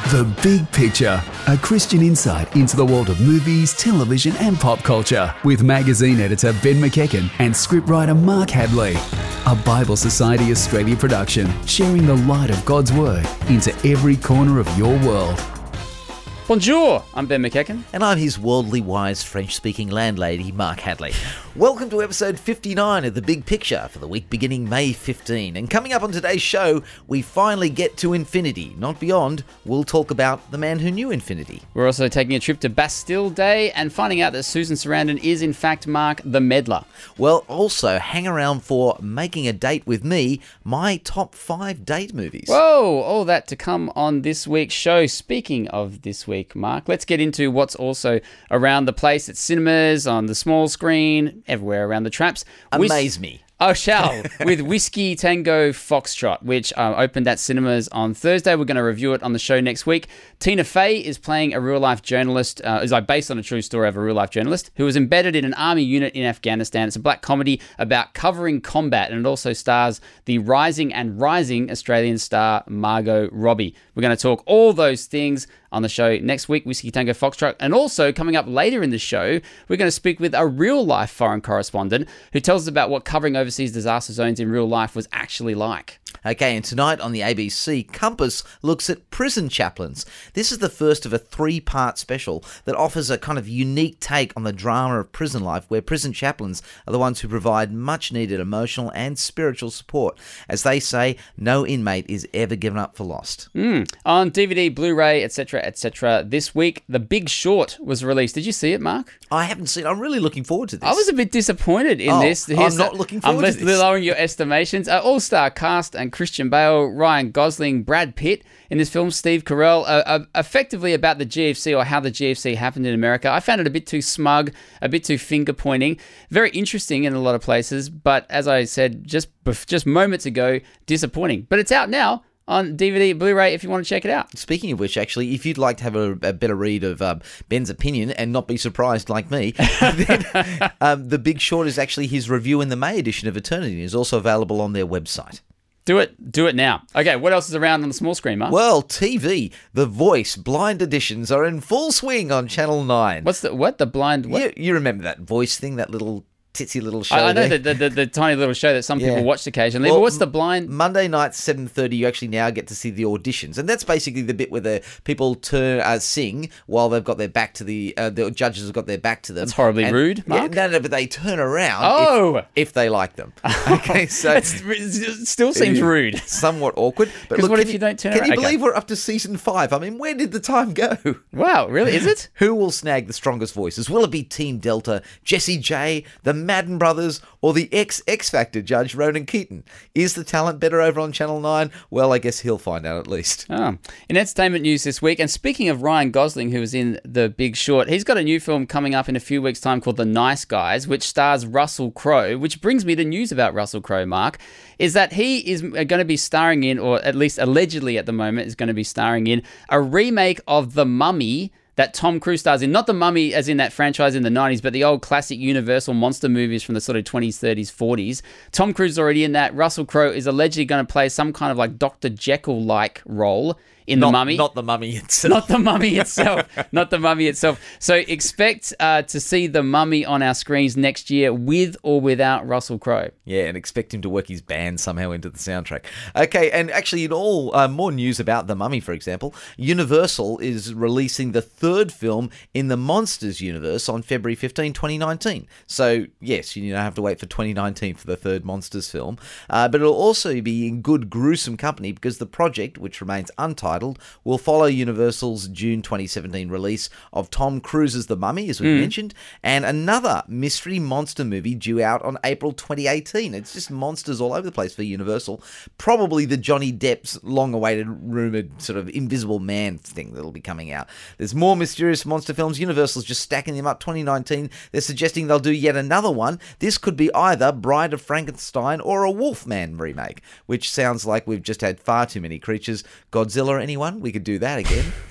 The Big Picture, a Christian insight into the world of movies, television and pop culture with magazine editor Ben McEachen and scriptwriter Mark Hadley. A Bible Society Australia production, sharing the light of God's Word into every corner of your world. Bonjour, I'm Ben McEachen. And I'm his worldly wise French-speaking landlady, Mark Hadley. Welcome to episode 59 of The Big Picture for the week beginning May 15. And coming up on today's show, we finally get to infinity, not beyond. We'll talk about the man who knew infinity. We're also taking a trip to Bastille Day and finding out that Susan Sarandon is in fact Mark the Meddler. Well, also hang around for Making a Date with Me, my top 5 date movies. Whoa, all that to come on this week's show. Speaking of this week, Mark, let's get into what's also around the place at cinemas, on the small screen, everywhere around the traps. Amaze me. Oh, shall, with Whiskey Tango Foxtrot, which opened at cinemas on Thursday. We're going to review it on the show next week. Tina Fey is playing a real-life journalist, based on a true story of a real-life journalist, who was embedded in an army unit in Afghanistan. It's a black comedy about covering combat, and it also stars the rising Australian star Margot Robbie. We're going to talk all those things on the show next week, Whiskey Tango Foxtrot. And also, coming up later in the show, we're going to speak with a real-life foreign correspondent who tells us about what covering overseas disaster zones in real life was actually like. Okay, and tonight on the ABC, Compass looks at prison chaplains. This is the first of a 3-part special that offers a kind of unique take on the drama of prison life, where prison chaplains are the ones who provide much-needed emotional and spiritual support. As they say, no inmate is ever given up for lost. On DVD, Blu-ray, etc., this week, The Big Short was released. Did you see it, Mark? I haven't seen it. I'm really looking forward to this. I was a bit disappointed in this. I'm not looking forward to this. I'm lowering your estimations. All-star cast and Christian Bale, Ryan Gosling, Brad Pitt in this film, Steve Carell, effectively about the GFC or how the GFC happened in America. I found it a bit too smug, a bit too finger-pointing, very interesting in a lot of places, but as I said just moments ago, disappointing. But it's out now on DVD, Blu-ray, if you want to check it out. Speaking of which, actually, if you'd like to have a better read of Ben's opinion and not be surprised like me, then The Big Short is actually his review in the May edition of Eternity, and is also available on their website. Do it now. Okay, what else is around on the small screen, Mark? Well, TV, The Voice blind editions are in full swing on Channel 9. The blind... What? You remember that voice thing, that little titsy little show? I know the tiny little show that some people watched occasionally, but what's the blind... Monday night, 7:30, you actually now get to see the auditions, and that's basically the bit where the people sing while they've got their back to the judges have got their back to them. That's horribly rude, Mark. Yeah, no, but they turn around if they like them. Okay, so... it still seems rude. Somewhat awkward. But look, what if you don't turn around? Can you believe we're up to season 5? I mean, where did the time go? Wow, really? Is it? Who will snag the strongest voices? Will it be Team Delta, Jessie J, the Madden Brothers, or the X Factor judge Ronan Keaton? Is the talent better over on Channel 9? Well, I guess he'll find out at least. In entertainment news this week, and speaking of Ryan Gosling, who was in The Big Short, he's got a new film coming up in a few weeks' time called The Nice Guys, which stars Russell Crowe, which brings me to news about Russell Crowe, Mark, is that he is going to be starring in, or at least allegedly at the moment is going to be starring in, a remake of The Mummy that Tom Cruise stars in. Not The Mummy as in that franchise in the 90s, but the old classic Universal monster movies from the sort of 20s, 30s, 40s. Tom Cruise is already in that. Russell Crowe is allegedly going to play some kind of like Dr. Jekyll-like role in The Mummy. Not The Mummy itself. Not The Mummy itself. Not The Mummy itself. So expect to see The Mummy on our screens next year with or without Russell Crowe. Yeah, and expect him to work his band somehow into the soundtrack. Okay, and actually in all more news about The Mummy, for example, Universal is releasing the 3rd film in the Monsters universe on February 15, 2019. So, yes, you don't have to wait for 2019 for the 3rd Monsters film, but it'll also be in good gruesome company because the project, which remains untitled, will follow Universal's June 2017 release of Tom Cruise's The Mummy, as we mentioned, and another mystery monster movie due out on April 2018. It's just monsters all over the place for Universal. Probably the Johnny Depp's long-awaited, rumoured sort of Invisible Man thing that'll be coming out. There's more mysterious monster films. Universal's just stacking them up. 2019, they're suggesting they'll do yet another one. This could be either Bride of Frankenstein or a Wolfman remake, which sounds like we've just had far too many creatures. Godzilla, anyone? We could do that again.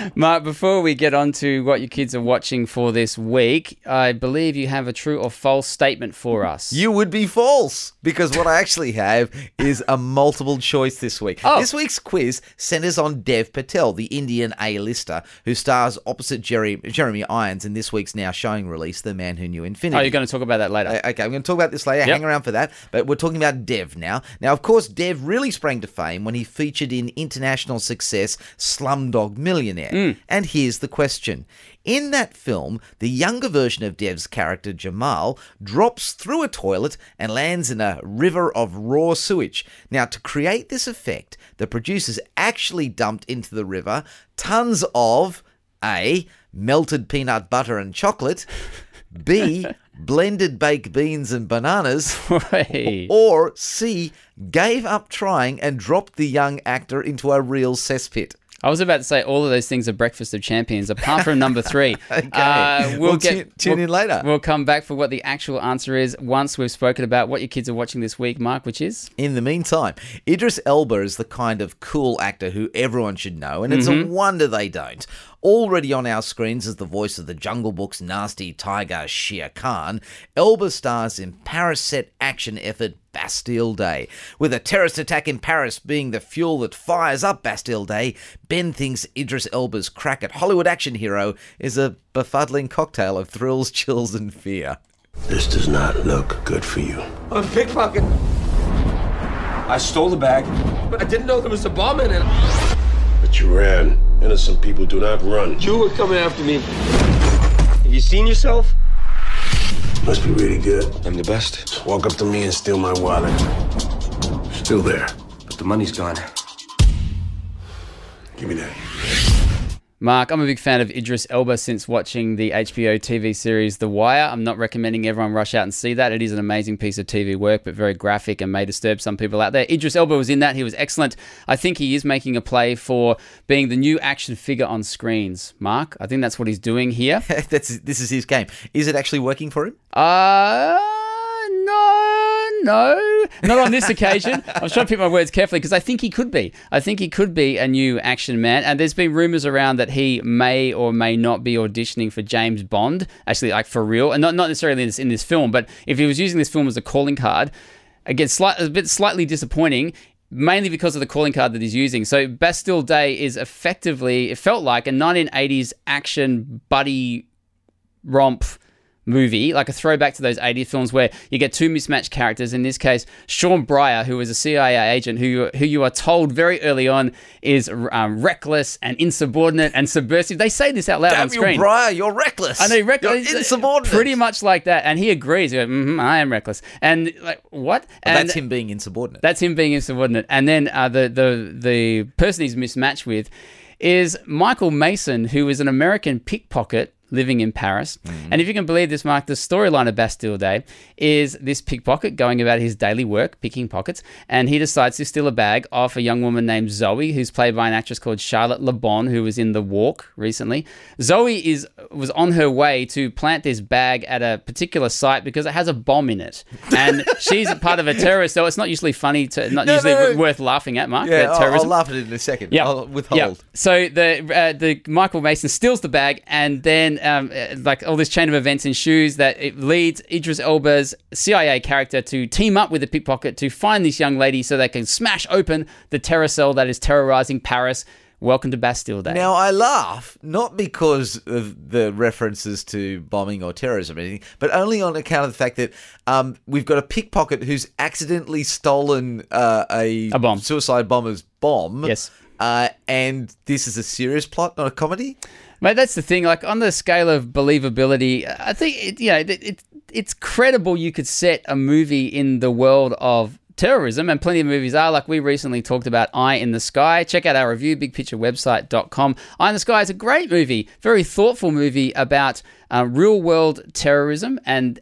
Mark, before we get on to what your kids are watching for this week, I believe you have a true or false statement for us. You would be false, because what I actually have is a multiple choice this week. Oh. This week's quiz centers on Dev Patel, the Indian A-lister who stars opposite Jeremy Irons in this week's now showing release, The Man Who Knew Infinity. Oh, you're going to talk about that later. Okay, I'm going to talk about this later. Yep. Hang around for that. But we're talking about Dev now. Now, of course, Dev really sprang to fame when he featured in international success Slumdog Millionaire. And here's the question. In that film, the younger version of Dev's character, Jamal, drops through a toilet and lands in a river of raw sewage. Now, to create this effect, the producers actually dumped into the river tons of A, melted peanut butter and chocolate, B, blended baked beans and bananas, Hey. or C, gave up trying and dropped the young actor into a real cesspit. I was about to say all of those things are breakfast of champions, apart from number 3. Okay. We'll tune in later. We'll come back for what the actual answer is once we've spoken about what your kids are watching this week, Mark, which is? In the meantime, Idris Elba is the kind of cool actor who everyone should know, and it's a wonder they don't. Already on our screens as the voice of the Jungle Book's nasty tiger Shere Khan, Elba stars in Paris-set action effort Bastille Day. With a terrorist attack in Paris being the fuel that fires up Bastille Day, Ben thinks Idris Elba's crack at Hollywood action hero is a befuddling cocktail of thrills, chills, and fear. This does not look good for you. I'm pickpocket. I stole the bag, but I didn't know there was a bomb in it. But you ran. Innocent people do not run. You were coming after me. Have you seen yourself? Must be really good. I'm the best. Just walk up to me and steal my wallet. Still there. But the money's gone. Give me that. Mark, I'm a big fan of Idris Elba since watching the HBO TV series The Wire. I'm not recommending everyone rush out and see that. It is an amazing piece of TV work, but very graphic and may disturb some people out there. Idris Elba was in that. He was excellent. I think he is making a play for being the new action figure on screens. Mark, I think that's what he's doing here. This is his game. Is it actually working for him? No, not on this occasion. I was trying to pick my words carefully because I think he could be. I think he could be a new action man. And there's been rumors around that he may or may not be auditioning for James Bond, actually, like for real. And not necessarily in this film, but if he was using this film as a calling card, again, a bit slightly disappointing, mainly because of the calling card that he's using. So Bastille Day is effectively, it felt like a 1980s action buddy romp movie, like a throwback to those 80s films where you get two mismatched characters. In this case, Sean Breyer, who is a CIA agent who you are told very early on is reckless and insubordinate and subversive. They say this out loud on screen. Damn you, Breyer, you're reckless. I know, reckless. You're insubordinate. Pretty much like that. And he agrees. He goes, I am reckless. And like, what? And that's him being insubordinate. That's him being insubordinate. And then the person he's mismatched with is Michael Mason, who is an American pickpocket living in Paris. And if you can believe this, Mark, the storyline of Bastille Day is this pickpocket going about his daily work, picking pockets, and he decides to steal a bag off a young woman named Zoe, who's played by an actress called Charlotte Le Bon, who was in The Walk recently. Zoe was on her way to plant this bag at a particular site because it has a bomb in it. And she's a part of a terrorist, so it's not usually funny, worth laughing at, Mark. Yeah, terrorism. I'll laugh at it in a second. Yep. I'll withhold. Yep. So the Michael Mason steals the bag, and then like all this chain of events ensues that it leads Idris Elba's CIA character to team up with the pickpocket to find this young lady so they can smash open the terror cell that is terrorizing Paris. Welcome to Bastille Day. Now, I laugh, not because of the references to bombing or terrorism or anything, but only on account of the fact that we've got a pickpocket who's accidentally stolen a bomb. Suicide bomber's bomb. Yes. And this is a serious plot, not a comedy? Mate, that's the thing. Like, on the scale of believability, I think it's credible you could set a movie in the world of terrorism, and plenty of movies are. Like, we recently talked about Eye in the Sky. Check out our review, bigpicturewebsite.com. Eye in the Sky is a great movie, very thoughtful movie about real-world terrorism and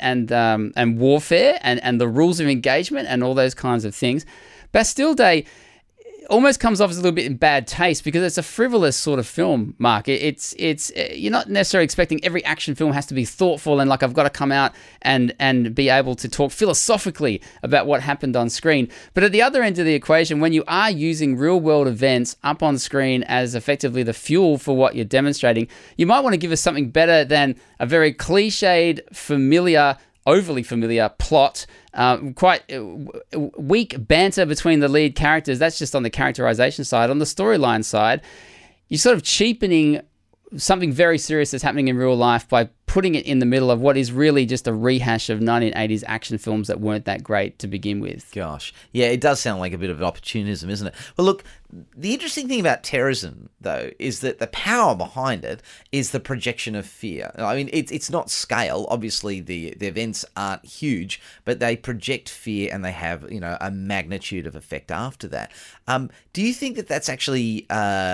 warfare and the rules of engagement and all those kinds of things. Bastille Day, almost comes off as a little bit in bad taste because it's a frivolous sort of film, Mark. It's you're not necessarily expecting every action film has to be thoughtful and like I've got to come out and be able to talk philosophically about what happened on screen. But at the other end of the equation, when you are using real world events up on screen as effectively the fuel for what you're demonstrating, you might want to give us something better than a very cliched, familiar, overly familiar plot, quite weak banter between the lead characters. That's just on the characterization side. On the storyline side, you're sort of cheapening something very serious that's happening in real life by putting it in the middle of what is really just a rehash of 1980s action films that weren't that great to begin with. Gosh. Yeah, it does sound like a bit of opportunism, isn't it? Well, look, the interesting thing about terrorism, though, is that the power behind it is the projection of fear. I mean, it's not scale. Obviously, the events aren't huge, but they project fear and they have, a magnitude of effect after that. Do you think that that's actually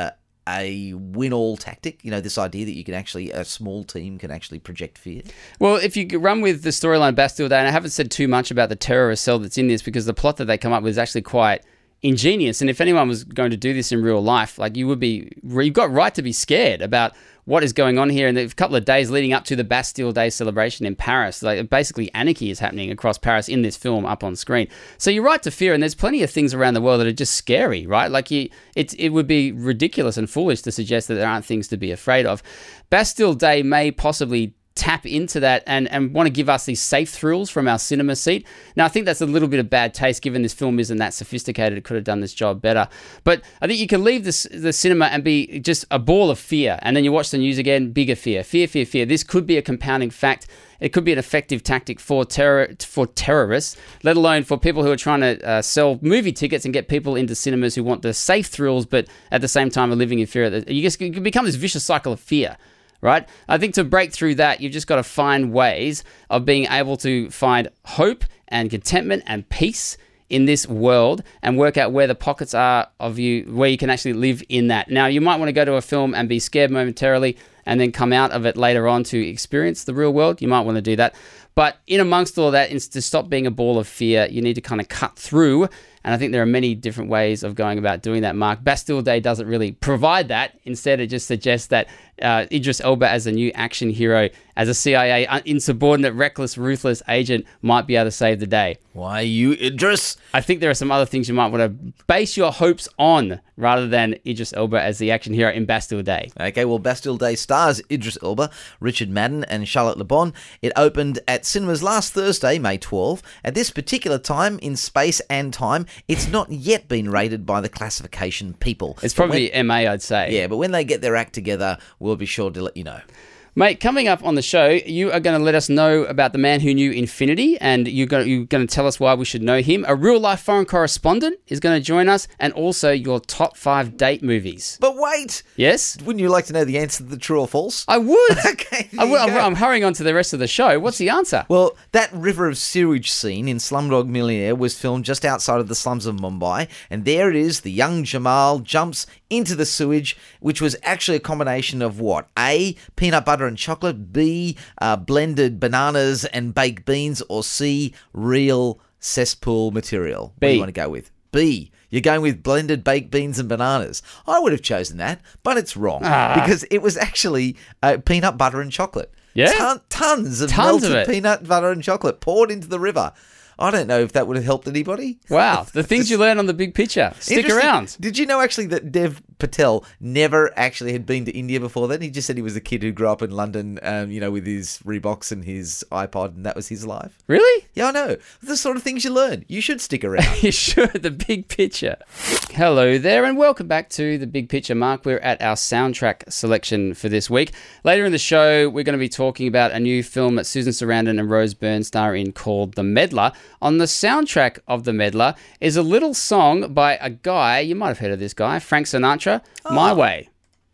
a win-all tactic? This idea that you can actually, a small team can actually project fear? Well, if you run with the storyline Bastille Day, and I haven't said too much about the terrorist cell that's in this because the plot that they come up with is actually quite ingenious. And if anyone was going to do this in real life, like you've got right to be scared about what is going on here. And the couple of days leading up to the Bastille Day celebration in Paris, like basically anarchy is happening across Paris in this film up on screen. So you're right to fear, and there's plenty of things around the world that are just scary, right? Like it would be ridiculous and foolish to suggest that there aren't things to be afraid of. Bastille Day may possibly tap into that and want to give us these safe thrills from our cinema seat. Now, I think that's a little bit of bad taste given this film isn't that sophisticated. It could have done this job better. But I think you can leave the cinema and be just a ball of fear. And then you watch the news again, bigger fear. Fear, fear, fear. This could be a compounding fact. It could be an effective tactic for terrorists, let alone for people who are trying to sell movie tickets and get people into cinemas who want the safe thrills, but at the same time are living in fear. You can become this vicious cycle of fear. Right? I think to break through that, you've just got to find ways of being able to find hope and contentment and peace in this world and work out where the pockets are of you, where you can actually live in that. Now, you might want to go to a film and be scared momentarily and then come out of it later on to experience the real world. You might want to do that. But in amongst all that, to stop being a ball of fear, you need to kind of cut through. And I think there are many different ways of going about doing that, Mark. Bastille Day doesn't really provide that. Instead, it just suggests that Idris Elba as a new action hero, as a CIA insubordinate, reckless, ruthless agent might be able to save the day. Why you, Idris? I think there are some other things you might want to base your hopes on rather than Idris Elba as the action hero in Bastille Day. Okay, well, Bastille Day stars Idris Elba, Richard Madden and Charlotte Le Bon. It opened at cinemas last Thursday, May 12. At this particular time in space and time, it's not yet been rated by the classification people. It's probably MA, I'd say. Yeah, but when they get their act together, we'll be sure to let you know. Mate, coming up on the show, you are going to let us know about the man who knew infinity, and you're going to tell us why we should know him. A real-life foreign correspondent is going to join us, and also your top 5 date movies. But wait! Yes? Wouldn't you like to know the answer to the true or false? I would! Okay, I'm hurrying on to the rest of the show. What's the answer? Well, that river of sewage scene in Slumdog Millionaire was filmed just outside of the slums of Mumbai, and there it is, the young Jamal jumps into the sewage, which was actually a combination of what? A, peanut butter and chocolate, B, blended bananas and baked beans, or C, real cesspool material. B. What do you want to go with? B. You're going with blended baked beans and bananas. I would have chosen that, but it's wrong because it was actually peanut butter and chocolate. Yeah? Tons of melted peanut butter and chocolate poured into the river. I don't know if that would have helped anybody. Wow. The things you learn on The Big Picture. Stick around. Did you know actually that Dev Patel never actually had been to India before then? He just said he was a kid who grew up in London, with his Reeboks and his iPod, and that was his life. Really? Yeah, I know. The sort of things you learn. You should stick around. You should. The Big Picture. Hello there, and welcome back to The Big Picture, Mark. We're at our soundtrack selection for this week. Later in the show, we're going to be talking about a new film that Susan Sarandon and Rose Byrne star in called The Meddler. On the soundtrack of The Meddler is a little song by a guy, you might have heard of this guy, Frank Sinatra, My Way.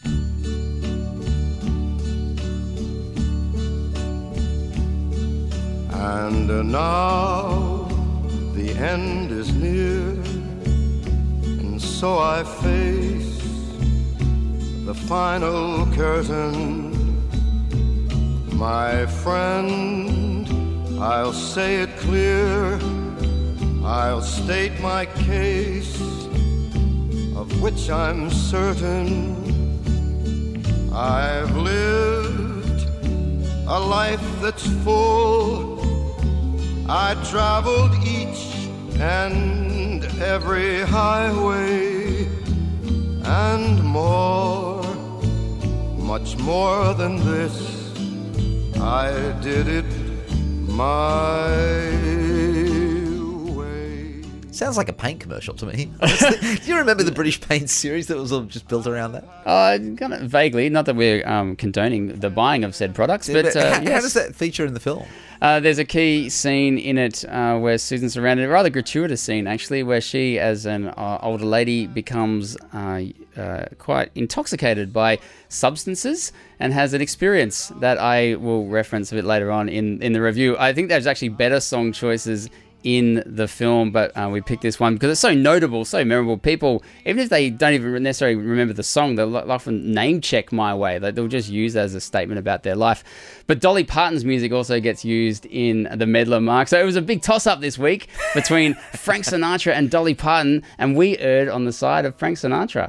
And now the end is near, and so I face the final curtain. My friend, I'll say it clear, I'll state my case. A which I'm certain I've lived a life that's full. I traveled each and every highway and more, much more than this. I did it my way. Sounds like a paint commercial to me. Honestly. Do you remember the British Paint series that was all just built around that? Kind of vaguely. Not that we're condoning the buying of said products, but how yes. does that feature in the film? There's a key scene in it where Susan's surrounded, a rather gratuitous scene actually, where she, as an older lady, becomes quite intoxicated by substances and has an experience that I will reference a bit later on in the review. I think there's actually better song choices in the film, but we picked this one because it's so notable, so memorable. People, even if they don't even necessarily remember the song, they'll often name check My Way. They'll just use it as a statement about their life. But Dolly Parton's music also gets used in the Medlar Mark. So it was a big toss-up this week between Frank Sinatra and Dolly Parton, and we erred on the side of Frank Sinatra.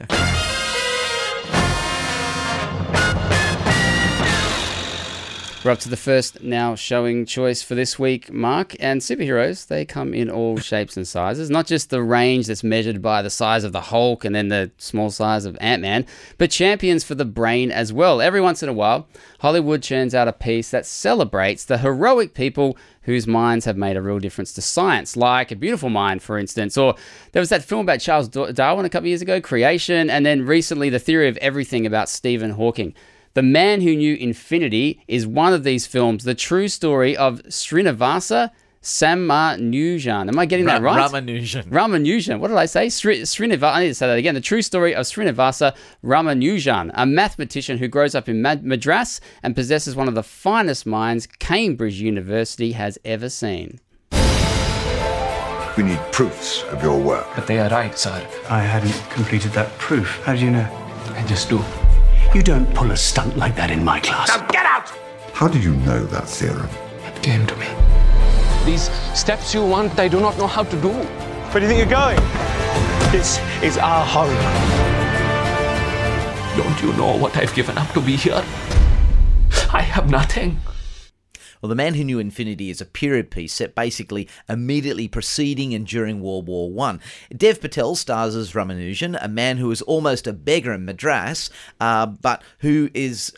We're up to the first now showing choice for this week, Mark. And superheroes, they come in all shapes and sizes. Not just the range that's measured by the size of the Hulk and then the small size of Ant-Man, but champions for the brain as well. Every once in a while, Hollywood churns out a piece that celebrates the heroic people whose minds have made a real difference to science, like A Beautiful Mind, for instance. Or there was that film about Charles Darwin a couple of years ago, Creation, and then recently The Theory of Everything about Stephen Hawking. The Man Who Knew Infinity is one of these films, the true story of Srinivasa Ramanujan. Am I getting that right? Ramanujan. What did I say? Srinivasa. I need to say that again. The true story of Srinivasa Ramanujan, a mathematician who grows up in Madras and possesses one of the finest minds Cambridge University has ever seen. We need proofs of your work. But they are right, sir. I hadn't completed that proof. How do you know? I just do. You don't pull a stunt like that in my class. Now get out! How did you know that theorem? It came to me. These steps you want, I do not know how to do. Where do you think you're going? This is our home. Don't you know what I've given up to be here? I have nothing. Well, The Man Who Knew Infinity is a period piece set basically immediately preceding and during World War I. Dev Patel stars as Ramanujan, a man who is almost a beggar in Madras, but who is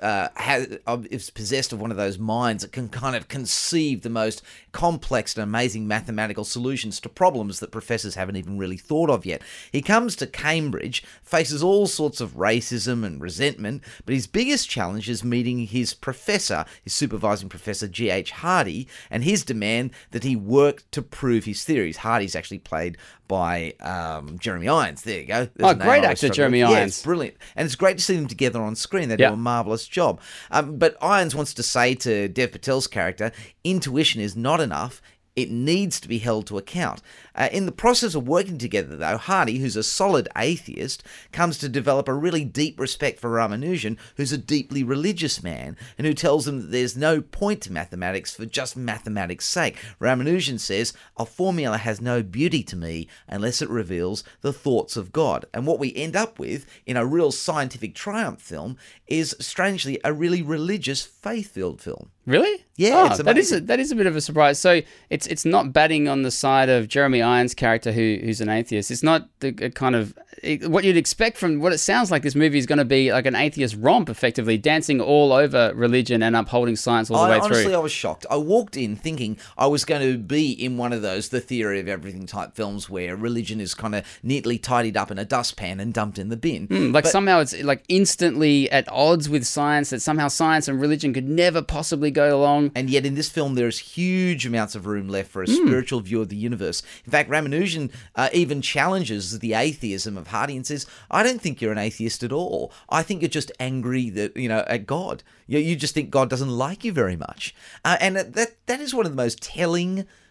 possessed of one of those minds that can kind of conceive the most complex and amazing mathematical solutions to problems that professors haven't even really thought of yet. He comes to Cambridge, faces all sorts of racism and resentment, but his biggest challenge is meeting his professor, his supervising professor, G.H. Hardy, and his demand that he work to prove his theories. Hardy's actually played by Jeremy Irons. There you go. There's great actor, Jeremy Irons. Yeah, it's brilliant. And it's great to see them together on screen. They do a marvellous job. But Irons wants to say to Dev Patel's character, intuition is not enough. It needs to be held to account. In the process of working together, though, Hardy, who's a solid atheist, comes to develop a really deep respect for Ramanujan, who's a deeply religious man, and who tells him that there's no point to mathematics for just mathematics' sake. Ramanujan says, a formula has no beauty to me unless it reveals the thoughts of God. And what we end up with in a real scientific triumph film is, strangely, a really religious, faith-filled film. Really? Yeah, it's amazing. that is a bit of a surprise. So it's not batting on the side of Jeremy Irons' character who's an atheist. It's not the kind of what you'd expect from what it sounds like. This movie is going to be like an atheist romp, effectively dancing all over religion and upholding science all the way through. Honestly, I was shocked. I walked in thinking I was going to be in one of those The Theory of Everything type films where religion is kind of neatly tidied up in a dustpan and dumped in the bin. Somehow it's like instantly at odds with science, that somehow science and religion could never possibly go along. And yet in this film there's huge amounts of room left for a spiritual view of the universe. In fact, Ramanujan even challenges the atheism of Hardy and says, I don't think you're an atheist at all. I think you're just angry that, at God. You just think God doesn't like you very much. And that is one of the most telling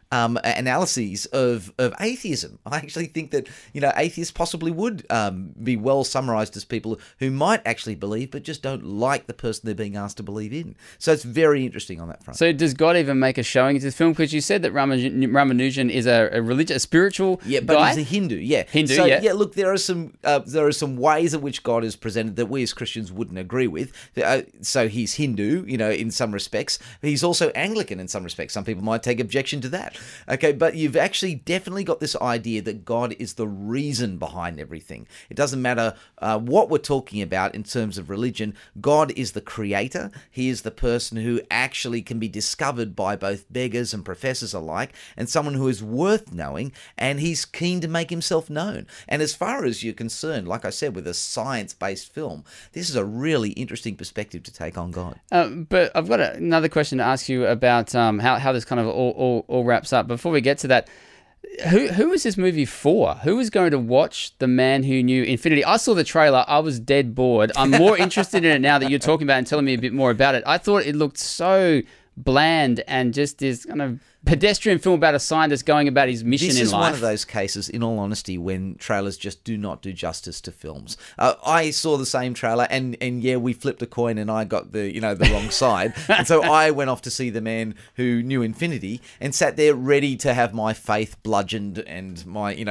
analyses of atheism. I actually think that, atheists possibly would be well summarized as people who might actually believe but just don't like the person they're being asked to believe in. So it's very interesting on that front. So does God even make a showing into the film? Because you said that Ramanujan is a religious, a spiritual but guy? he's a Hindu, yeah. Hindu, so, yeah. Look, there are some ways in which God is presented that we as Christians wouldn't agree with. So he's Hindu, in some respects. He's also Anglican in some respects. Some people might take objection to that. Okay, but you've actually definitely got this idea that God is the reason behind everything. It doesn't matter what we're talking about in terms of religion. God is the creator. He is the person who actually can be discovered by both beggars and professors alike, and someone who is worth knowing, and he's keen to make himself known. And as far as you're concerned, like I said, with a science-based film, this is a really interesting perspective to take on God. But I've got another question to ask you about how this kind of all wraps up. Before we get to that, who is this movie for? Who is going to watch The Man Who Knew Infinity? I saw the trailer. I was dead bored. I'm more interested in it now that you're talking about and telling me a bit more about it. I thought it looked so bland and just this kind of pedestrian film about a scientist going about his mission in life. This is one of those cases, in all honesty, when trailers just do not do justice to films. I saw the same trailer, and yeah, we flipped a coin, and I got the wrong side, and so I went off to see The Man Who Knew Infinity, and sat there ready to have my faith bludgeoned and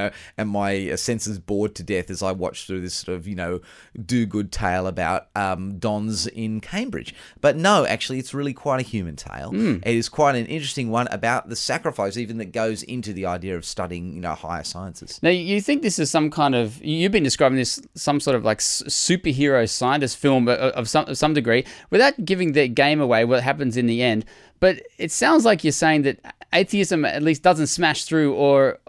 my senses bored to death as I watched through this sort of do-good tale about dons in Cambridge. But no, actually, it's really quite a human tale. It is quite an interesting one about the sacrifice even that goes into the idea of studying, higher sciences. Now, you think this is some kind of, you've been describing this some sort of like superhero scientist film of some degree, without giving the game away, what happens in the end. But it sounds like you're saying that atheism at least doesn't smash through, or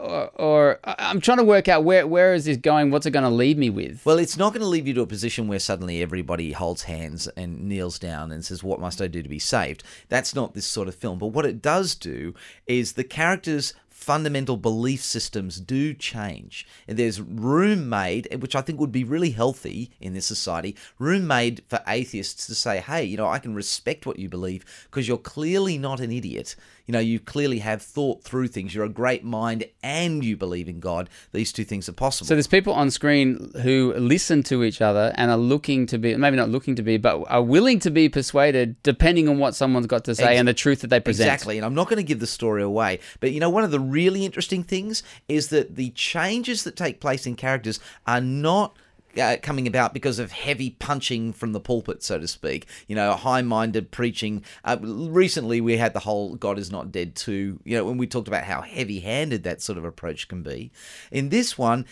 I'm trying to work out where is this going? What's it going to leave me with? Well, it's not going to leave you to a position where suddenly everybody holds hands and kneels down and says, "What must I do to be saved?" That's not this sort of film. But what it does do is the characters' fundamental belief systems do change. And there's room made, which I think would be really healthy in this society, room made for atheists to say, hey, I can respect what you believe because you're clearly not an idiot. You clearly have thought through things. You're a great mind and you believe in God. These two things are possible. So there's people on screen who listen to each other and are looking to be, maybe not looking to be, but are willing to be persuaded depending on what someone's got to say and the truth that they present. Exactly. And I'm not going to give the story away. But one of the really interesting things is that the changes that take place in characters are not coming about because of heavy punching from the pulpit, so to speak, high-minded preaching. Recently, we had the whole God is Not Dead 2, when we talked about how heavy-handed that sort of approach can be. In this one,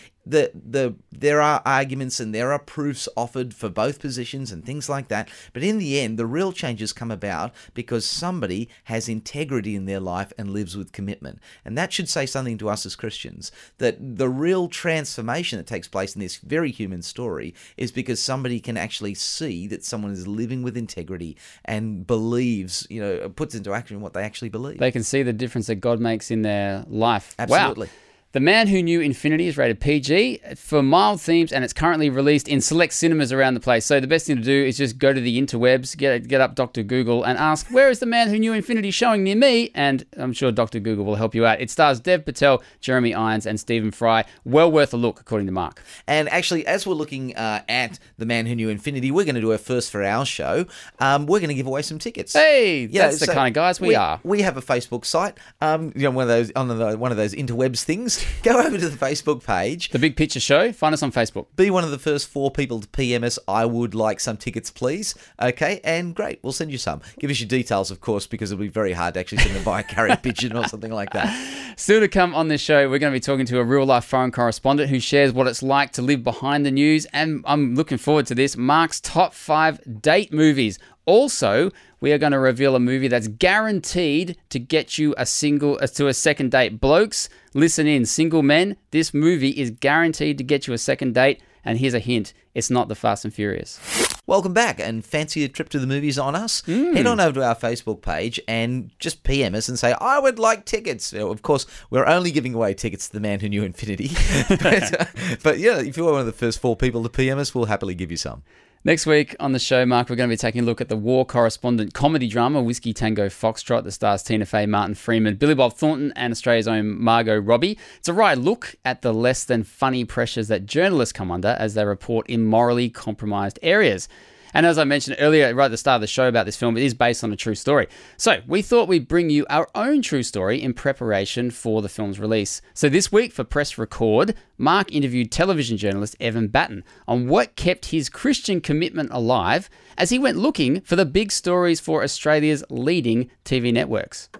there are arguments and there are proofs offered for both positions and things like that. But in the end, the real changes come about because somebody has integrity in their life and lives with commitment. And that should say something to us as Christians, that the real transformation that takes place in this very human story is because somebody can actually see that someone is living with integrity and believes, puts into action what they actually believe. They can see the difference that God makes in their life. Absolutely. Wow. The Man Who Knew Infinity is rated PG for mild themes, and it's currently released in select cinemas around the place. So the best thing to do is just go to the interwebs, get up Dr. Google and ask, where is The Man Who Knew Infinity showing near me? And I'm sure Dr. Google will help you out. It stars Dev Patel, Jeremy Irons, and Stephen Fry. Well worth a look, according to Mark. And actually, as we're looking at The Man Who Knew Infinity, we're going to do a first for our show. We're going to give away some tickets. Hey, that's the kind of guys we are. We have a Facebook site, one of those interwebs things. Go over to the Facebook page. The Big Picture Show. Find us on Facebook. Be one of the first 4 people to PM us. I would like some tickets, please. Okay, and great. We'll send you some. Give us your details, of course, because it'll be very hard to actually send them by a carrier pigeon or something like that. Still to come on this show, we're going to be talking to a real-life foreign correspondent who shares what it's like to live behind the news, and I'm looking forward to this, Mark's top 5 date movies. Also, we are going to reveal a movie that's guaranteed to get you a second date. Blokes, listen in. Single men, this movie is guaranteed to get you a second date. And here's a hint, it's not the Fast and Furious. Welcome back, and fancy a trip to the movies on us? Head on over to our Facebook page and just PM us and say, I would like tickets. Of course, we're only giving away tickets to The Man Who Knew Infinity. but yeah, if you're one of the first 4 people to PM us, we'll happily give you some. Next week on the show, Mark, we're going to be taking a look at the war correspondent comedy drama Whiskey Tango Foxtrot that stars Tina Fey, Martin Freeman, Billy Bob Thornton and Australia's own Margot Robbie. It's a right look at the less than funny pressures that journalists come under as they report in morally compromised areas. And as I mentioned earlier, right at the start of the show about this film, it is based on a true story. So we thought we'd bring you our own true story in preparation for the film's release. So this week for Press Record, Mark interviewed television journalist Evan Batten on what kept his Christian commitment alive as he went looking for the big stories for Australia's leading TV networks.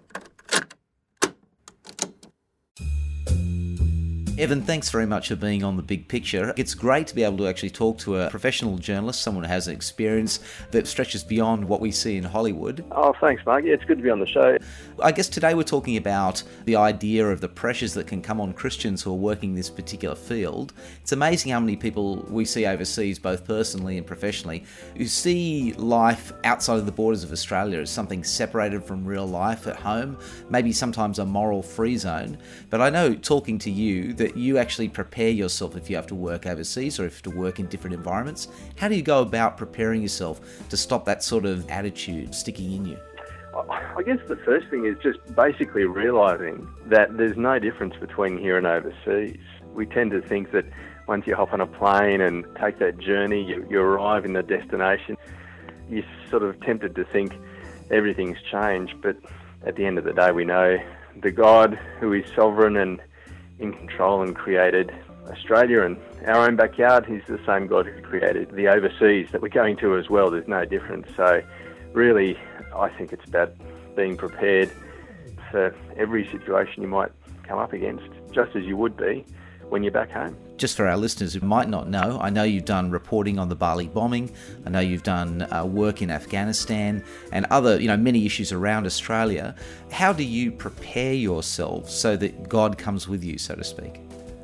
Evan, thanks very much for being on The Big Picture. It's great to be able to actually talk to a professional journalist, someone who has an experience that stretches beyond what we see in Hollywood. Oh, thanks, Mark. Yeah, it's good to be on the show. I guess today we're talking about the idea of the pressures that can come on Christians who are working this particular field. It's amazing how many people we see overseas, both personally and professionally, who see life outside of the borders of Australia as something separated from real life at home, maybe sometimes a moral free zone. But I know, talking to you, that you actually prepare yourself if you have to work overseas or if you have to work in different environments. How do you go about preparing yourself to stop that sort of attitude sticking in you? I guess the first thing is just basically realising that there's no difference between here and overseas. We tend to think that once you hop on a plane and take that journey, you arrive in the destination, you're sort of tempted to think everything's changed. But at the end of the day, we know the God who is sovereign and in control and created Australia and our own backyard, he's the same God who created the overseas that we're going to as well. There's no difference. So really, I think it's about being prepared for every situation you might come up against, just as you would be when you're back home. Just for our listeners who might not know, I know you've done reporting on the Bali bombing. I know you've done work in Afghanistan and other, many issues around Australia. How do you prepare yourself so that God comes with you, so to speak?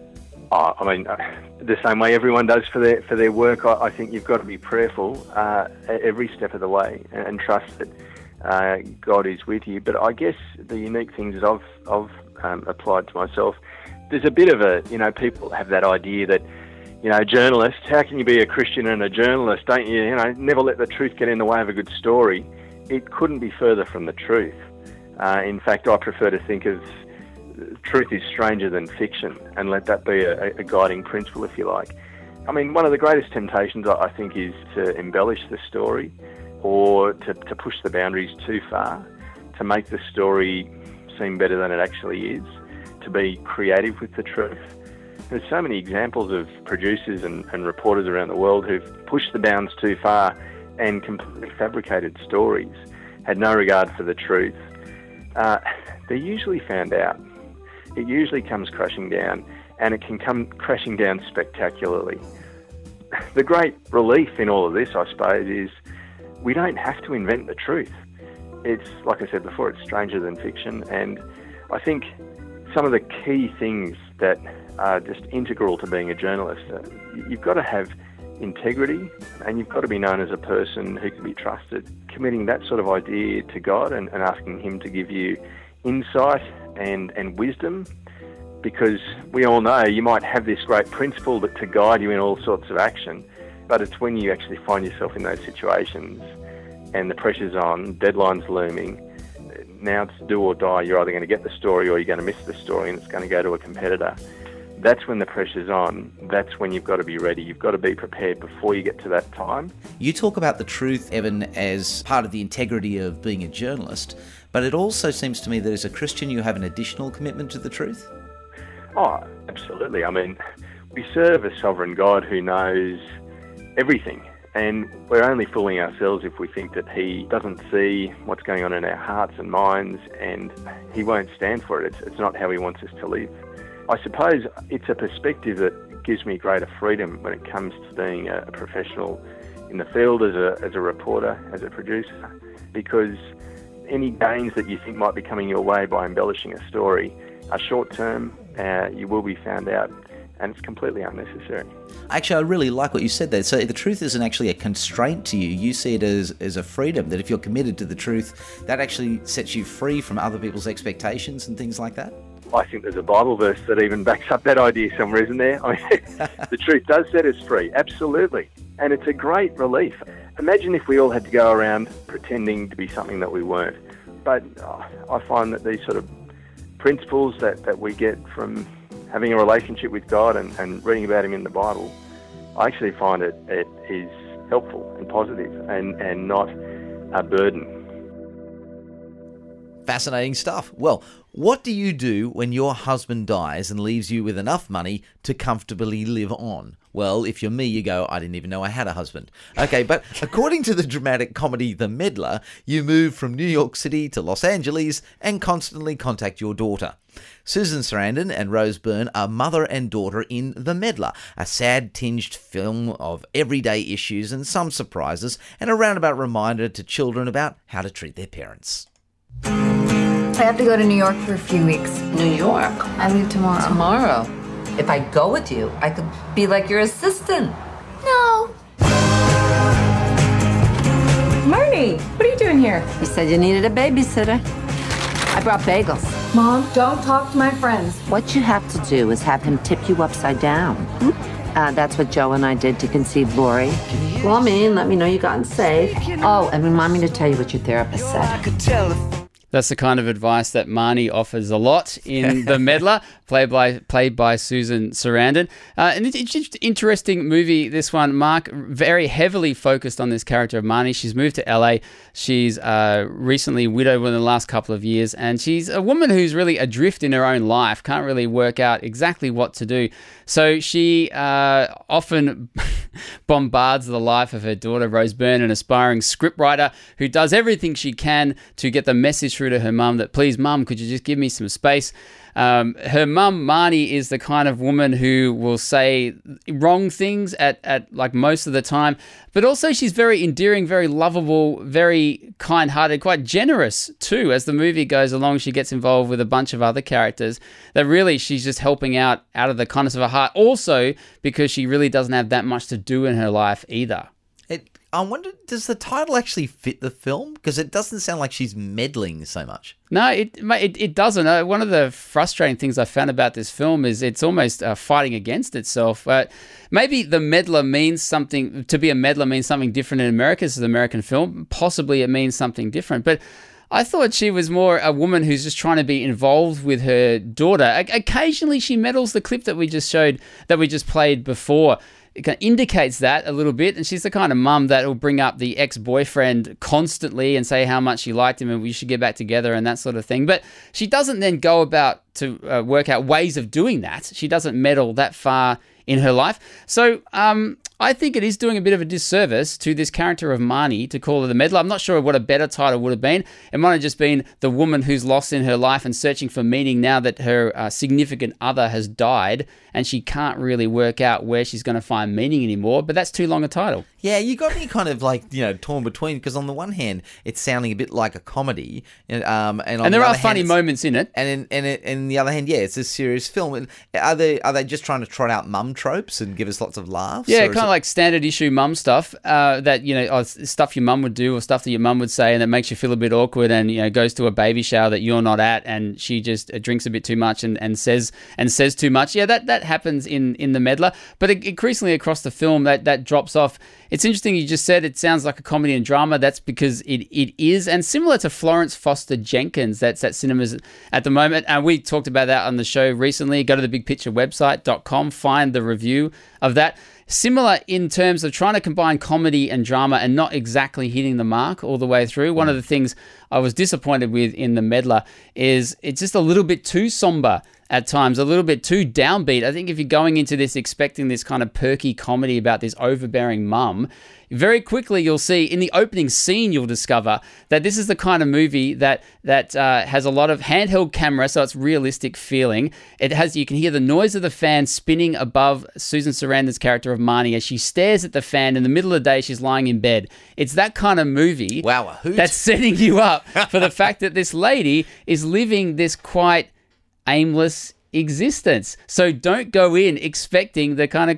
The same way everyone does for their work. I think you've got to be prayerful every step of the way and trust that God is with you. But I guess the unique things that I've applied to myself, there's a bit of people have that idea that, journalists, how can you be a Christian and a journalist? Don't you, never let the truth get in the way of a good story. It couldn't be further from the truth. In fact, I prefer to think of truth is stranger than fiction, and let that be a guiding principle, if you like. One of the greatest temptations, I think, is to embellish the story or to push the boundaries too far, to make the story seem better than it actually is, to be creative with the truth. There's so many examples of producers and reporters around the world who've pushed the bounds too far and completely fabricated stories, had no regard for the truth. They're usually found out. It usually comes crashing down, and it can come crashing down spectacularly. The great relief in all of this, I suppose, is we don't have to invent the truth. It's, like I said before, it's stranger than fiction, and I think some of the key things that are just integral to being a journalist, you've got to have integrity, and you've got to be known as a person who can be trusted. Committing that sort of idea to God and asking Him to give you insight and wisdom, because we all know you might have this great principle to guide you in all sorts of action, but it's when you actually find yourself in those situations and the pressure's on, deadline's looming, now it's do or die. You're either going to get the story or you're going to miss the story and it's going to go to a competitor. That's when the pressure's on. That's when you've got to be ready. You've got to be prepared before you get to that time. You talk about the truth, Evan, as part of the integrity of being a journalist, but it also seems to me that as a Christian you have an additional commitment to the truth? Oh, absolutely. We serve a sovereign God who knows everything, and we're only fooling ourselves if we think that He doesn't see what's going on in our hearts and minds, and He won't stand for it. It's not how He wants us to live. I suppose it's a perspective that gives me greater freedom when it comes to being a professional in the field as a reporter, as a producer, because any gains that you think might be coming your way by embellishing a story are short-term. You will be found out, and it's completely unnecessary. Actually, I really like what you said there. So the truth isn't actually a constraint to you. You see it as a freedom, that if you're committed to the truth, that actually sets you free from other people's expectations and things like that? I think there's a Bible verse that even backs up that idea somewhere, isn't there? I mean, the truth does set us free, absolutely. And it's a great relief. Imagine if we all had to go around pretending to be something that we weren't. But I find that these sort of principles that we get from having a relationship with God and reading about Him in the Bible, I actually find it is helpful and positive and not a burden. Fascinating stuff. Well, what do you do when your husband dies and leaves you with enough money to comfortably live on? Well, if you're me, you go, I didn't even know I had a husband. Okay, but according to the dramatic comedy The Meddler, you move from New York City to Los Angeles and constantly contact your daughter. Susan Sarandon and Rose Byrne are mother and daughter in The Meddler, a sad-tinged film of everyday issues and some surprises, and a roundabout reminder to children about how to treat their parents. I have to go to New York for a few weeks. New York? I leave tomorrow. Tomorrow? If I go with you, I could be like your assistant. No. Marnie, what are you doing here? You said you needed a babysitter. I brought bagels. Mom, don't talk to my friends. What you have to do is have him tip you upside down. That's what Joe and I did to conceive Lori. Call me and let me know you gotten safe. Oh, and remind me to tell you what your therapist said. That's the kind of advice that Marnie offers a lot in The Meddler, played by Susan Sarandon. And it's just an interesting movie, this one. Mark, very heavily focused on this character of Marnie. She's moved to LA. She's recently widowed within the last couple of years, and she's a woman who's really adrift in her own life, can't really work out exactly what to do. So she often bombards the life of her daughter, Rose Byrne, an aspiring scriptwriter who does everything she can to get the message through to her mum that, please, mum, could you just give me some space? Her mum, Marnie, is the kind of woman who will say wrong things at like most of the time, but also she's very endearing, very lovable, very kind-hearted, quite generous too. As the movie goes along, she gets involved with a bunch of other characters that really she's just helping out of the kindness of her heart. Also, because she really doesn't have that much to do in her life either. I wonder, does the title actually fit the film? Because it doesn't sound like she's meddling so much. No, it doesn't. One of the frustrating things I found about this film is it's almost fighting against itself. Maybe The Meddler means something, to be a meddler means something different in America. This is an American film. Possibly it means something different. But I thought she was more a woman who's just trying to be involved with her daughter. Occasionally she meddles. The clip that we just showed, that we just played before, it kind of indicates that a little bit, and she's the kind of mum that will bring up the ex-boyfriend constantly and say how much she liked him and we should get back together and that sort of thing. But she doesn't then go about to work out ways of doing that. She doesn't meddle that far in her life. So I think it is doing a bit of a disservice to this character of Marnie to call her the meddler. I'm not sure what a better title would have been. It might have just been the woman who's lost in her life and searching for meaning now that her significant other has died and she can't really work out where she's going to find meaning anymore. But that's too long a title. Yeah, you got me kind of like, torn between, because on the one hand, it's sounding a bit like a comedy, and there are funny moments in it, and on the other hand, yeah, it's a serious film. Are they just trying to trot out mum tropes and give us lots of laughs? Yeah, kind of like standard issue mum stuff that stuff your mum would do or stuff that your mum would say, and that makes you feel a bit awkward, and goes to a baby shower that you're not at, and she just drinks a bit too much and says too much. Yeah, that happens in The Meddler, but increasingly across the film that drops off. It's interesting you just said it sounds like a comedy and drama. That's because it is, and similar to Florence Foster Jenkins, that's at cinemas at the moment. And we talked about that on the show recently. Go to thebigpicturewebsite.com, find the review of that. Similar in terms of trying to combine comedy and drama and not exactly hitting the mark all the way through. One of the things I was disappointed with in The Meddler is it's just a little bit too somber at times, a little bit too downbeat. I think if you're going into this expecting this kind of perky comedy about this overbearing mum, very quickly you'll see in the opening scene, you'll discover that this is the kind of movie that has a lot of handheld camera, so it's realistic feeling. You can hear the noise of the fan spinning above Susan Sarandon's character of Marnie as she stares at the fan in the middle of the day. She's lying in bed. It's that kind of movie that's setting you up for the fact that this lady is living this quite aimless, existence. So don't go in expecting the kind of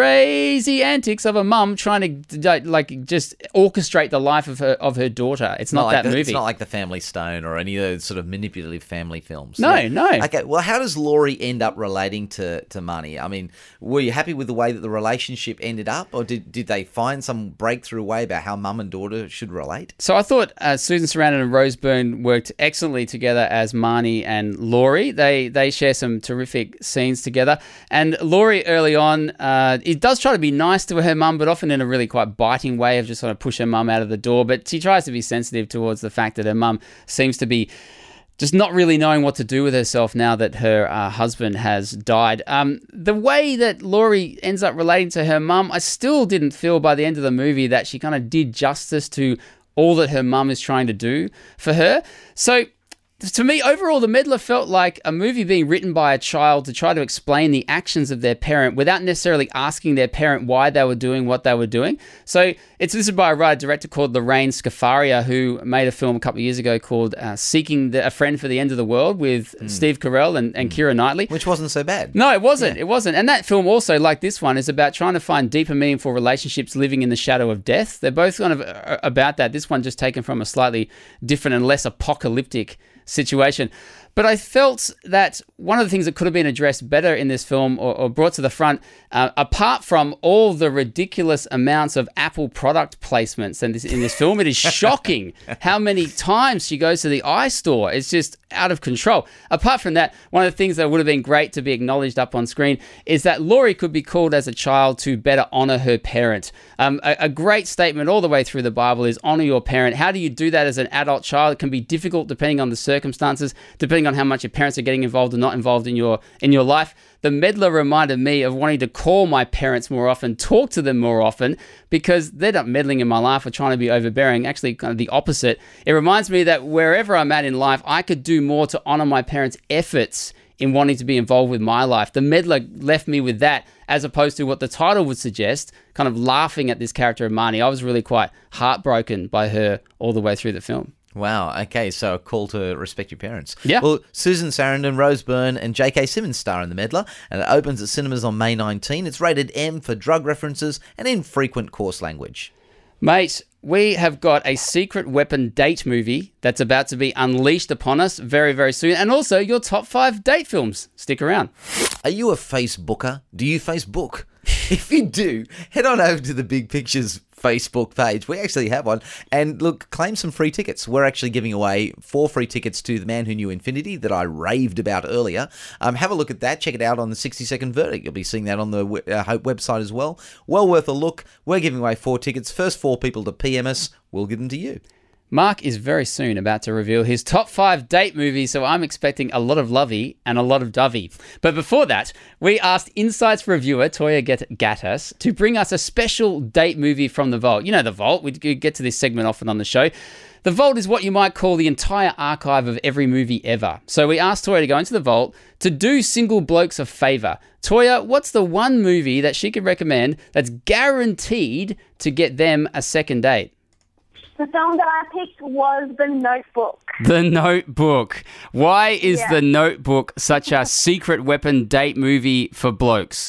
crazy antics of a mum trying to like just orchestrate the life of her daughter. It's not that movie. It's not like The Family Stone or any of those sort of manipulative family films. No. Okay, well, how does Laurie end up relating to Marnie? I mean, were you happy with the way that the relationship ended up, or did they find some breakthrough way about how mum and daughter should relate? So I thought Susan Sarandon and Rose Byrne worked excellently together as Marnie and Laurie. They share some terrific scenes together. And Laurie early on, it does try to be nice to her mum, but often in a really quite biting way of just sort of push her mum out of the door. But she tries to be sensitive towards the fact that her mum seems to be just not really knowing what to do with herself now that her husband has died. The way that Laurie ends up relating to her mum, I still didn't feel by the end of the movie that she kind of did justice to all that her mum is trying to do for her. So to me, overall, The Meddler felt like a movie being written by a child to try to explain the actions of their parent without necessarily asking their parent why they were doing what they were doing. So this is by a writer-director called Lorraine Scafaria, who made a film a couple of years ago called Seeking a Friend for the End of the World with Steve Carell and Keira Knightley. Which wasn't so bad. No, it wasn't. It wasn't. And that film also, like this one, is about trying to find deeper, meaningful relationships living in the shadow of death. They're both kind of about that. This one just taken from a slightly different and less apocalyptic situation. But I felt that one of the things that could have been addressed better in this film or brought to the front, apart from all the ridiculous amounts of Apple product placements in this film, it is shocking how many times she goes to the iStore. It's just out of control. Apart from that, one of the things that would have been great to be acknowledged up on screen is that Laurie could be called as a child to better honor her parent. A great statement all the way through the Bible is honor your parent. How do you do that as an adult child? It can be difficult depending on the circumstances, depending on how much your parents are getting involved or not involved in your life. The Meddler reminded me of wanting to call my parents more often, talk to them more often, because they're not meddling in my life or trying to be overbearing. Actually, kind of the opposite. It reminds me that wherever I'm at in life, I could do more to honor my parents' efforts in wanting to be involved with my life. The Meddler left me with that, as opposed to what the title would suggest, kind of laughing at this character of Marnie. I was really quite heartbroken by her all the way through the film. Wow, okay, so a call to respect your parents. Yeah. Well, Susan Sarandon, Rose Byrne and J.K. Simmons star in The Meddler, and it opens at cinemas on May 19. It's rated M for drug references and infrequent coarse language. Mate, we have got a secret weapon date movie that's about to be unleashed upon us very, very soon, and also your top 5 date films. Stick around. Are you a Facebooker? Do you Facebook? If you do, head on over to the Big Pictures Facebook page. We actually have one. And look, claim some free tickets. We're actually giving away 4 free tickets to The Man Who Knew Infinity that I raved about earlier. Have a look at that. Check it out on the 60-second verdict. You'll be seeing that on the Hope website as well. Well worth a look. We're giving away 4 tickets. First 4 people to PM us, we'll give them to you. Mark is very soon about to reveal his top 5 date movies, so I'm expecting a lot of lovey and a lot of dovey. But before that, we asked Insights reviewer Toya Gattas to bring us a special date movie from The Vault. You know The Vault, we get to this segment often on the show. The Vault is what you might call the entire archive of every movie ever. So we asked Toya to go into The Vault to do single blokes a favour. Toya, what's the one movie that she could recommend that's guaranteed to get them a second date? The film that I picked was The Notebook. The Notebook. Why is The Notebook such a secret weapon date movie for blokes?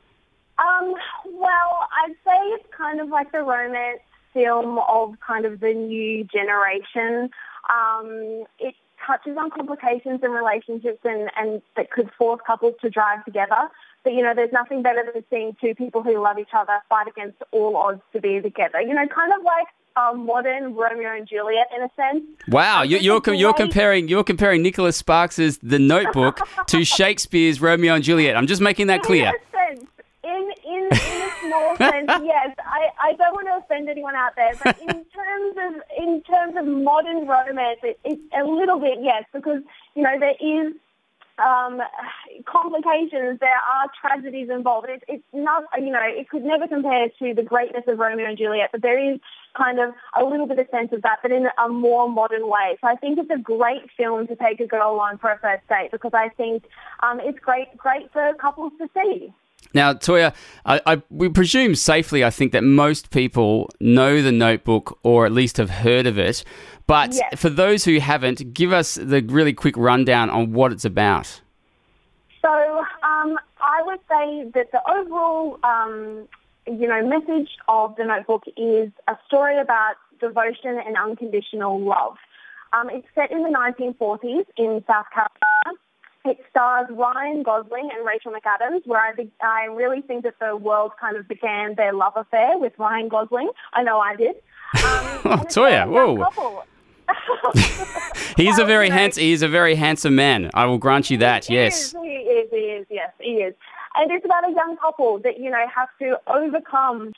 Well, I'd say it's kind of like the romance film of kind of the new generation. It touches on complications in relationships and that could force couples to drive together. But, you know, there's nothing better than seeing 2 people who love each other fight against all odds to be together. You know, kind of like modern Romeo and Juliet in a sense. Wow, you're comparing Nicholas Sparks' The Notebook to Shakespeare's Romeo and Juliet. I'm just making that clear. In a small sense, yes. I don't want to offend anyone out there, but in terms of modern romance, it's a little bit, yes, because, you know, there is complications, there are tragedies involved. It's not, you know, it could never compare to the greatness of Romeo and Juliet, but there is kind of a little bit of sense of that, but in a more modern way. So I think it's a great film to take a girl along for a first date, because I think it's great for couples to see. Now, Toya, we presume safely, I think, that most people know The Notebook or at least have heard of it. But for those who haven't, give us the really quick rundown on what it's about. So I would say that the overall, message of The Notebook is a story about devotion and unconditional love. It's set in the 1940s in South Carolina. It stars Ryan Gosling and Rachel McAdams, where I really think that the world kind of began their love affair with Ryan Gosling. I know I did. Toya, whoa. He is a very handsome man. I will grant you that. Yes. He is. Yes, he is. And it's about a young couple that have to overcome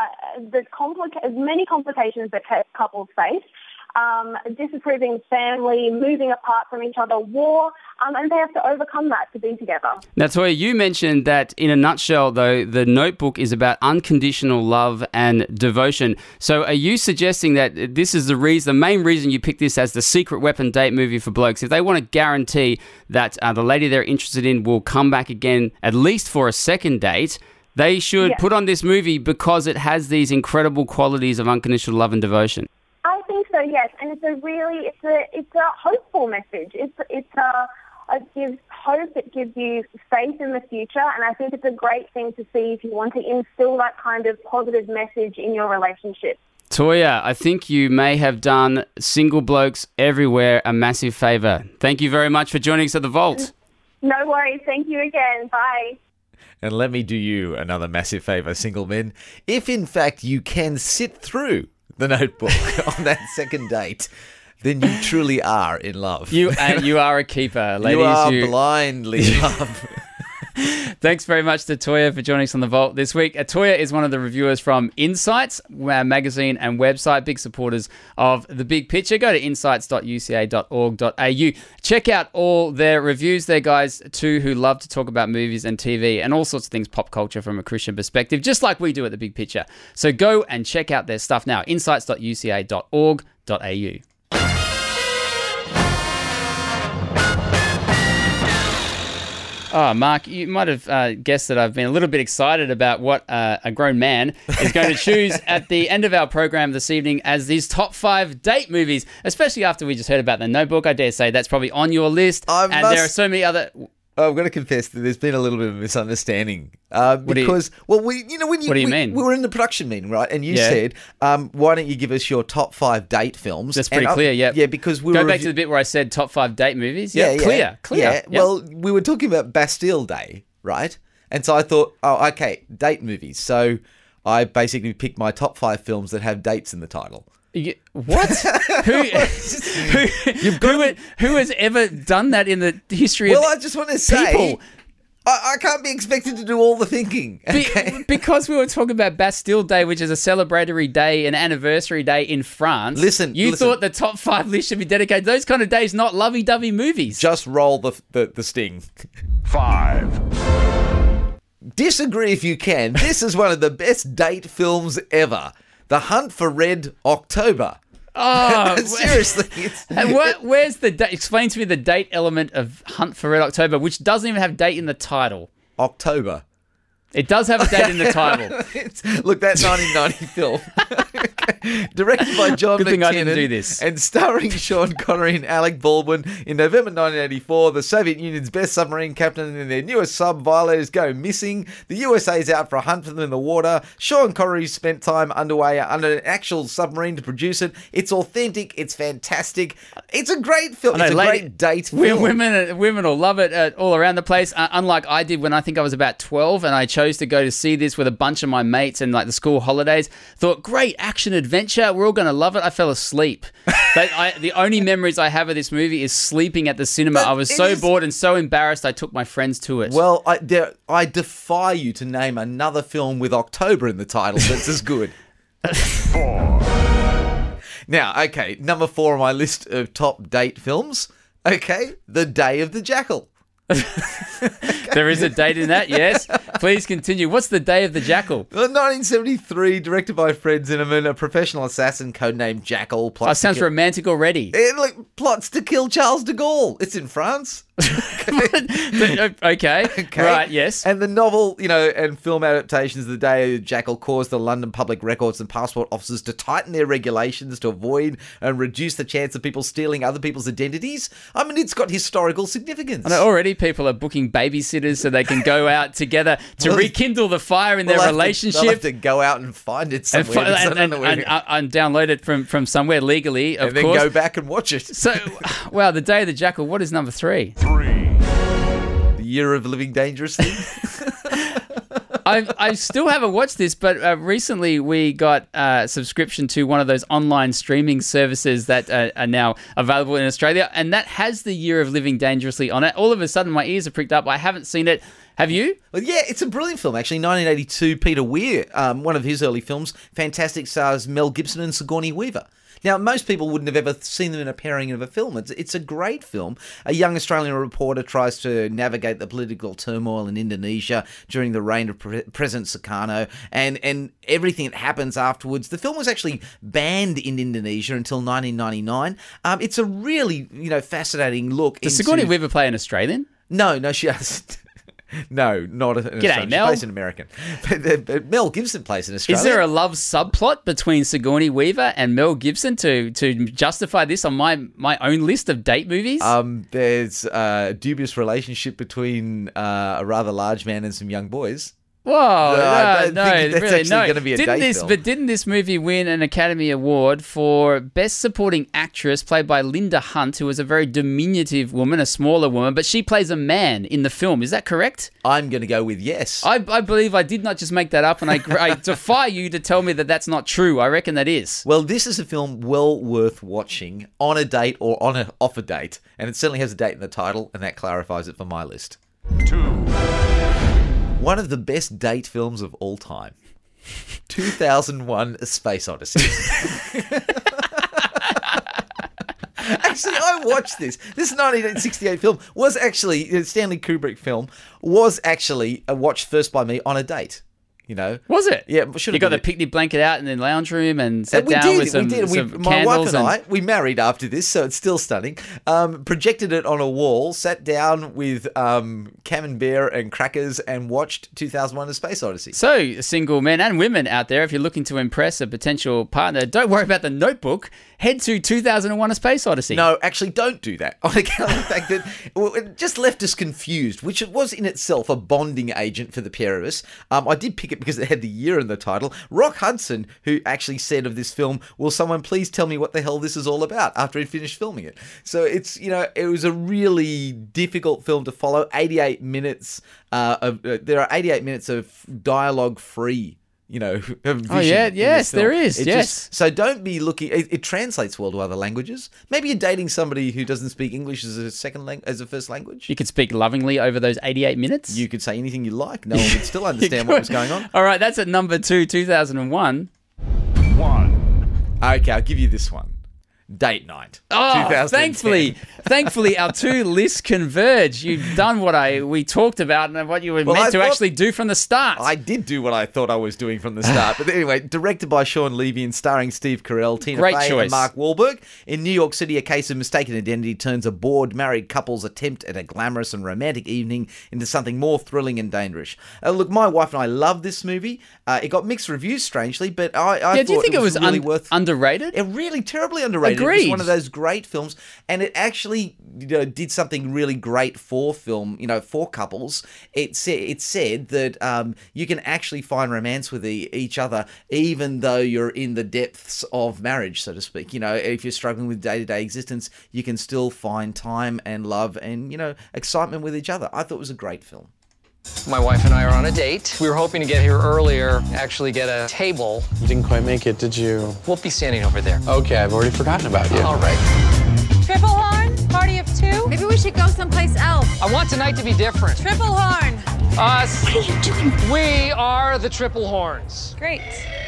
many complications that couples face. Disapproving family, moving apart from each other, war, and they have to overcome that to be together. Now, Toya, you mentioned that in a nutshell, though, The Notebook is about unconditional love and devotion. So are you suggesting that this is the main reason you picked this as the secret weapon date movie for blokes? If they want to guarantee that the lady they're interested in will come back again, at least for a second date, they should put on this movie because it has these incredible qualities of unconditional love and devotion. I think so, yes, and it's a hopeful message. It gives hope. It gives you faith in the future, and I think it's a great thing to see if you want to instill that kind of positive message in your relationship. Toya, I think you may have done single blokes everywhere a massive favour. Thank you very much for joining us at The Vault. No worries. Thank you again. Bye. And let me do you another massive favour, single men. If in fact you can sit through The Notebook on that second date, then you truly are in love. You are a keeper, ladies. You are blindly in love. Thanks very much to Toya for joining us on The Vault this week. Toya is one of the reviewers from Insights, our magazine and website, big supporters of The Big Picture. Go to insights.uca.org.au. Check out all their reviews. They're guys, too, who love to talk about movies and TV and all sorts of things, pop culture from a Christian perspective, just like we do at The Big Picture. So go and check out their stuff now, insights.uca.org.au. Oh, Mark, you might have guessed that I've been a little bit excited about what a grown man is going to choose at the end of our program this evening as these top 5 date movies, especially after we just heard about The Notebook. I dare say that's probably on your list. There are so many other... I've got to confess that there's been a little bit of a misunderstanding because, what do you mean? We were in the production meeting, right? And you said, why don't you give us your top 5 date films? That's pretty clear, yeah. Yeah, because we Go back to the bit where I said top 5 date movies. Yeah, clear. Yeah. Yep. Well, we were talking about Bastille Day, right? And so I thought, okay, date movies. So I basically picked my top 5 films that have dates in the title. What? Who has ever done that in the history of people? Well, I just want to say, I can't be expected to do all the thinking. Okay? Because we were talking about Bastille Day, which is a celebratory day, an anniversary day in France. Listen. Thought the top 5 list should be dedicated to those kind of days, not lovey-dovey movies. Just roll the sting. 5. Disagree if you can. This is one of the best date films ever. The Hunt for Red October. Oh, seriously. Where's the date? Explain to me the date element of Hunt for Red October, which doesn't even have date in the title. October. It does have a date in the title. Look, that 1990 film. Directed by John Good thing I McTiernan didn't do this. And starring Sean Connery and Alec Baldwin. In November 1984, the Soviet Union's best submarine captain and their newest sub violators go missing. The USA is out for a hunt for them in the water. Sean Connery spent time underway under an actual submarine to produce it. It's authentic. It's fantastic. It's a great film. It's a great date film. Women will love it all around the place. Unlike I did when I think I was about 12 and I chose to go to see this with a bunch of my mates and like the school holidays. Thought, great action adventure. We're all going to love it. I fell asleep. The only memories I have of this movie is sleeping at the cinema. I was so bored and so embarrassed I took my friends to it. Well, I defy you to name another film with October in the title that's as good. 4. Now, okay, number 4 on my list of top date films. Okay, The Day of the Jackal. There is a date in that, yes. Please continue. What's The Day of the Jackal? 1973, directed by Fred Zinnemann, a professional assassin codenamed Jackal. Sounds romantic already. It plots to kill Charles de Gaulle. It's in France. Okay. Right, yes. And the novel, and film adaptations of The Day of the Jackal caused the London Public Records and Passport offices to tighten their regulations to avoid and reduce the chance of people stealing other people's identities. I mean, it's got historical significance. I know already people are booking babysitters so they can go out together to rekindle the fire in their relationship. They'll have to go out and find it somewhere. And download it from somewhere legally, of course. And then go back and watch it. So, wow, The Day of the Jackal, what is number 3? The Year of Living Dangerously. I still haven't watched this, but recently we got a subscription to one of those online streaming services that are now available in Australia, and that has The Year of Living Dangerously on it. All of a sudden, my ears are pricked up. I haven't seen it. Have you? Well, yeah, it's a brilliant film, actually. 1982, Peter Weir, one of his early films. Fantastic, stars Mel Gibson and Sigourney Weaver. Now, most people wouldn't have ever seen them in a pairing of a film. It's a great film. A young Australian reporter tries to navigate the political turmoil in Indonesia during the reign of President Sukarno and everything that happens afterwards. The film was actually banned in Indonesia until 1999. It's a really, fascinating look. Does Sigourney Weaver play an Australian? No, she doesn't. No, not an Australian. G'day, Mel. She plays an American. But Mel Gibson plays an Australian. Is there a love subplot between Sigourney Weaver and Mel Gibson to justify this on my own list of date movies? There's a dubious relationship between a rather large man and some young boys. Whoa, no, that's really, actually going to be a date film. But didn't this movie win an Academy Award for Best Supporting Actress, played by Linda Hunt, who was a very diminutive woman, a smaller woman, but she plays a man in the film. Is that correct? I'm going to go with yes. I believe I did not just make that up, and I defy you to tell me that that's not true. I reckon that is. Well, this is a film well worth watching on a date or off a date, and it certainly has a date in the title, and that clarifies it for my list. 2. One of the best date films of all time. 2001: A Space Odyssey. Actually, I watched this. This 1968 film was actually, a Stanley Kubrick film, was actually watched first by me on a date. Was it? Yeah. You got the picnic blanket out in the lounge room and sat down with some My wife candles. and I, we married after this, so it's still stunning. Projected it on a wall, sat down with camembert and crackers and watched 2001: A Space Odyssey. So, single men and women out there, if you're looking to impress a potential partner, don't worry about The Notebook. Head to 2001: A Space Odyssey. No, actually, don't do that. On account of the fact that it just left us confused, which it was in itself a bonding agent for the pair of us. I did pick it because it had the year in the title. Rock Hudson, who actually said of this film, "Will someone please tell me what the hell this is all about?" after he finished filming it. So it's, it was a really difficult film to follow. 88 minutes. There are 88 minutes of dialogue free. Yes, there is. Yes. So don't be looking. It translates well to other languages. Maybe you're dating somebody who doesn't speak English as a first language. You could speak lovingly over those 88 minutes. You could say anything you like. No one would still understand what was going on. All right, that's at number 2, 2001. Okay, I'll give you this one. Date night. Oh, thankfully, our two lists converge. You've done what we talked about and what you were meant to actually do from the start. I did do what I thought I was doing from the start. But anyway, directed by Sean Levy and starring Steve Carell, Tina Fey and Mark Wahlberg. In New York City, a case of mistaken identity turns a bored married couple's attempt at a glamorous and romantic evening into something more thrilling and dangerous. Look, my wife and I love this movie. It got mixed reviews, strangely, but I thought do you think it was really underrated? It really terribly underrated. Agreed. It was one of those great films, and it actually did something really great for film, for couples. It said that you can actually find romance with each other even though you're in the depths of marriage, so to speak. If you're struggling with day-to-day existence, you can still find time and love and, excitement with each other. I thought it was a great film. My wife and I are on a date. We were hoping to get here earlier, actually get a table. You didn't quite make it, did you? We'll be standing over there. Okay, I've already forgotten about you. All right. Triple horn? Party of 2? Maybe we should go someplace else. I want tonight to be different. Triple horn. Us. What are you doing? We are the Triple Horns. Great.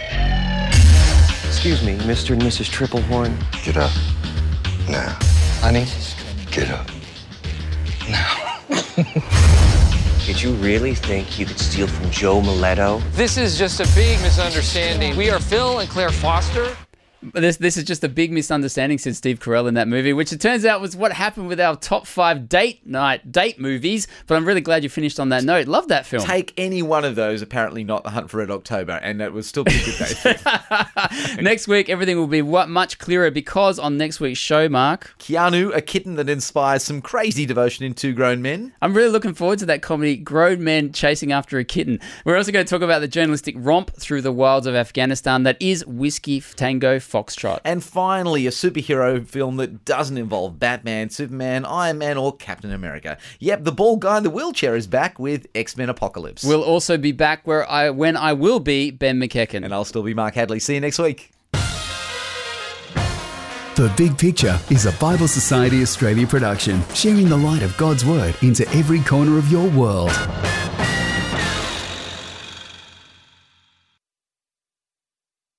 Excuse me, Mr. and Mrs. Triple Horn. Get up. Now. Honey? Get up. Now. Did you really think you could steal from Joe Miletto? This is just a big misunderstanding. We are Phil and Claire Foster. This is just a big misunderstanding, said Steve Carell in that movie, which it turns out was what happened with our top 5 date movies. But I'm really glad you finished on that note. Love that film. Take any one of those, apparently not The Hunt for Red October, and it would still be a good day. Next week, everything will be much clearer because on next week's show, Mark... Keanu, a kitten that inspires some crazy devotion in Two Grown Men. I'm really looking forward to that comedy, Grown Men Chasing After a Kitten. We're also going to talk about the journalistic romp through the wilds of Afghanistan that is Whiskey Tango Foxtrot. And finally, a superhero film that doesn't involve Batman, Superman, Iron Man, or Captain America. Yep, the bald guy in the wheelchair is back with X-Men Apocalypse. We'll also be back when I will be Ben McKecken. And I'll still be Mark Hadley. See you next week. The Big Picture is a Bible Society Australia production, sharing the light of God's Word into every corner of your world.